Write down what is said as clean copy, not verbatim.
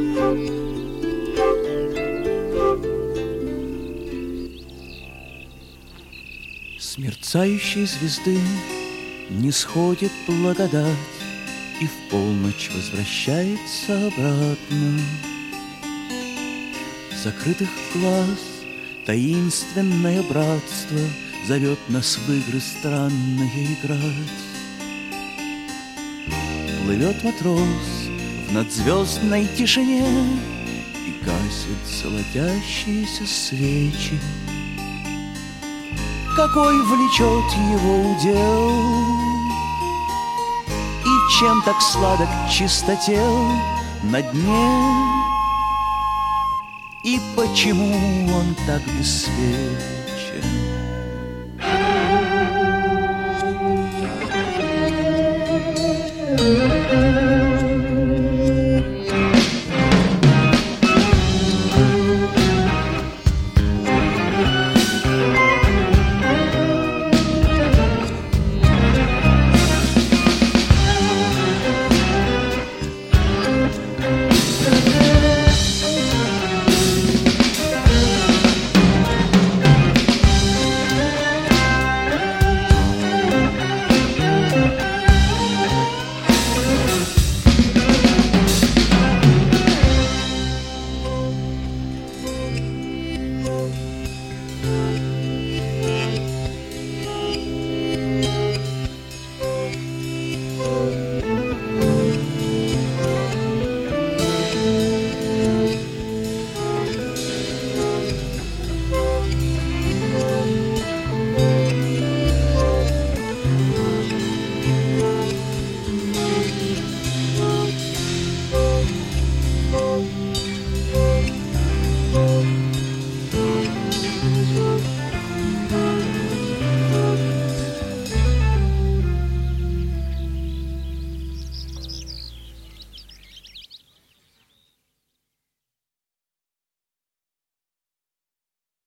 С мерцающей звезды не сходит благодать, и в полночь возвращается обратно. Закрытых глаз таинственное братство зовет нас в игры странные играть. Плывет матрос в надзвездной тишине и гасит золотящиеся свечи. Какой влечет его удел, и чем так сладок чистотел на дне, и почему он так бесспел?